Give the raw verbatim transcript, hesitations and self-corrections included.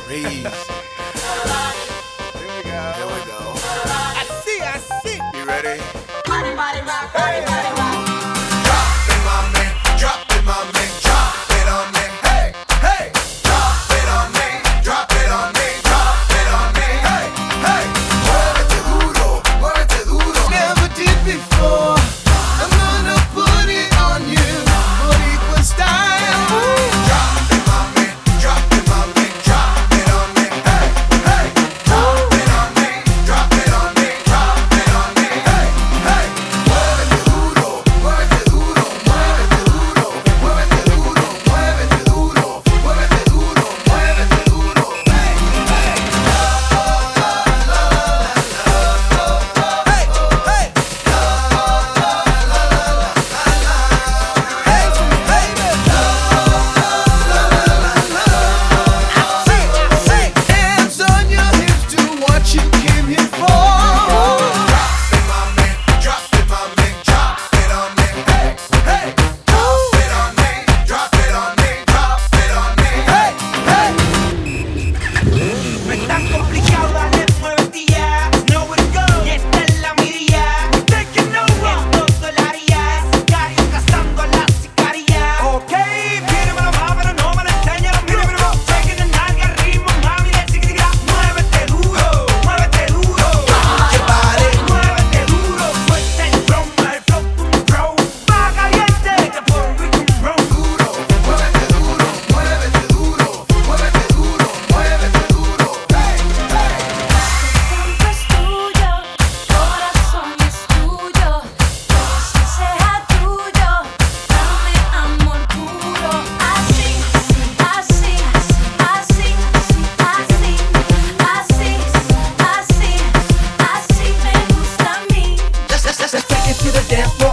Breeze. Here we go. Here we go. I see, I see. You ready? Body, body, rock, body, body, rock. Drop it, mommy. Drop it, mommy. Drop it on me. Hey, hey. Drop it on me. Drop it on me. Drop it on me. Hey, hey. Muévete duro. Muévete duro. Never did before. I'm gonna put it on you. Boricua style. Drop it, mommy. Drop it, mommy. Drop it on me. Hey, hey. Drop it on me. Drop it on me. Drop it on me. Hey, hey. Muévete duro. Muévete duro. Muévete duro. Muévete duro. Muévete duro. Muévete duro. Muévete duro. Hey, hey. Hey, hey. Hands on your hips, do what you came here for. Drop it, mommy, drop it, mommy, drop it on me. Hey, hey, drop it on me, drop it on me, drop it on me. Hey, hey. No es tan complicado, dale, muévete ya. Know where to go, y esta es la mirilla. Taking over, en todo el área. Sicarios cazando a la sicaria. Ok, pídemelo más, pero no me lo enseñes. Mira, mira, mira. Chequen el nalga, ritmo, mami, le sigue, sigue. Muévete duro, muévete duro. Your body. Muévete duro, suelta el drum, el flow, un pro. Va caliente, que por Rican Rum. Duro, muévete duro, muévete duro, muévete duro, muévete duro. Hey, hey. Tiempo es tuyo, corazón es tuyo, que sea tuyo, dame amor puro, así, así, así, así, así, así, así me gusta a mí. Let's, let's, let's take it to the dance floor.